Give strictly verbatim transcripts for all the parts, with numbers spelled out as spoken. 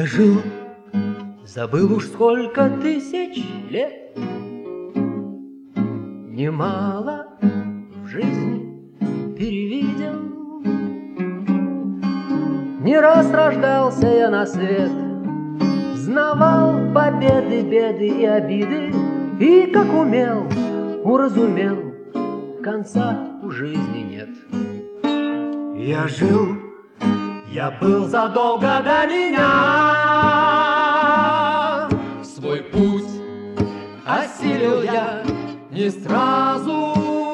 жил, забыл уж сколько тысяч лет. Немало в жизни перевидел. Не раз рождался я на свет, знавал победы, беды и обиды, и, как умел, уразумел, конца у жизни нет. Я жил, я был задолго до меня. Свой путь осилил я не сразу.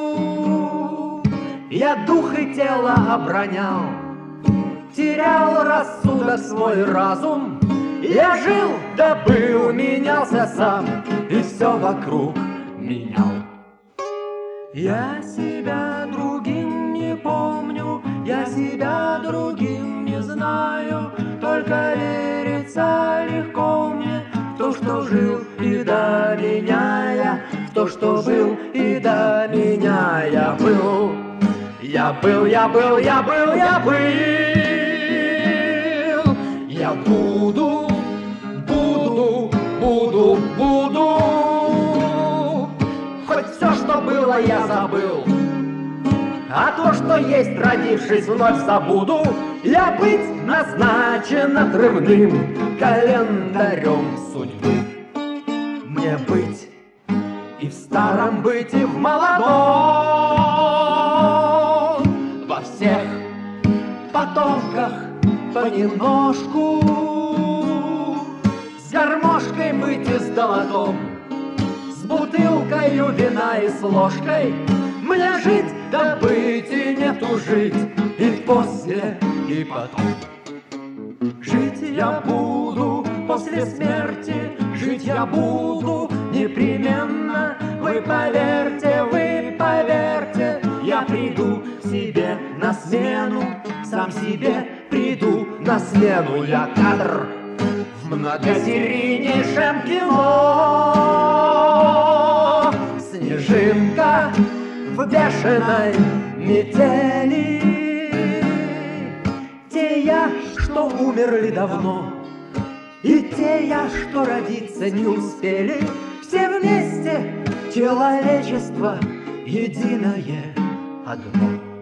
Я дух и тело оборонял, терял рассудок, свой разум. Я жил, да был, менялся сам, и все вокруг менял. Я себя другим не помню, я себя другим не знаю, только верится легко мне в то, что жил и до меня я, в то, что был и до меня я был. Я был, я был, я был, я был. Я буду, буду, буду, буду. Хоть все, что было, я забыл, а то, что есть, родившись, вновь забуду. Я быть назначен отрывным календарем судьбы. Мне быть и в старом быть, и в молодом, во всех потомках понемножку, с гармошкой быть и с долотом, с бутылкою вина и с ложкой. Мне жить, да быть и нету жить, и после, и потом. Жить я буду после смерти, жить я буду непременно. Вы поверьте, вы поверьте, я приду себе на смену, сам себе приду на смену. Я кадр в многосерийнейшем кино, снежинка в бешеной метели. Те я, что умерли давно, и те я, что родиться не успели, все вместе человечество единое одно.